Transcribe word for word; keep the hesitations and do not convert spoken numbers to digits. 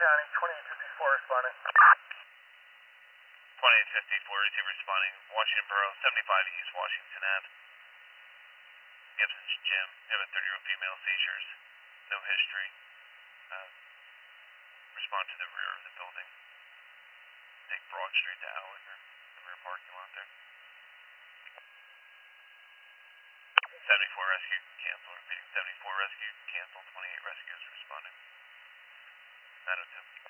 County, twenty-eight fifty-four responding. twenty-eight fifty-four, receive responding. Washington Borough, seventy-five East Washington Ave. Gibson's Gym. You have a thirty-year-old female, seizures. No history. Uh, respond to the rear of the building. Take Broad Street to Outrigger, the rear parking lot there. seventy-four rescue cancel. Repeating, seventy-four rescue cancel. twenty-eight rescues responding. nine oh two.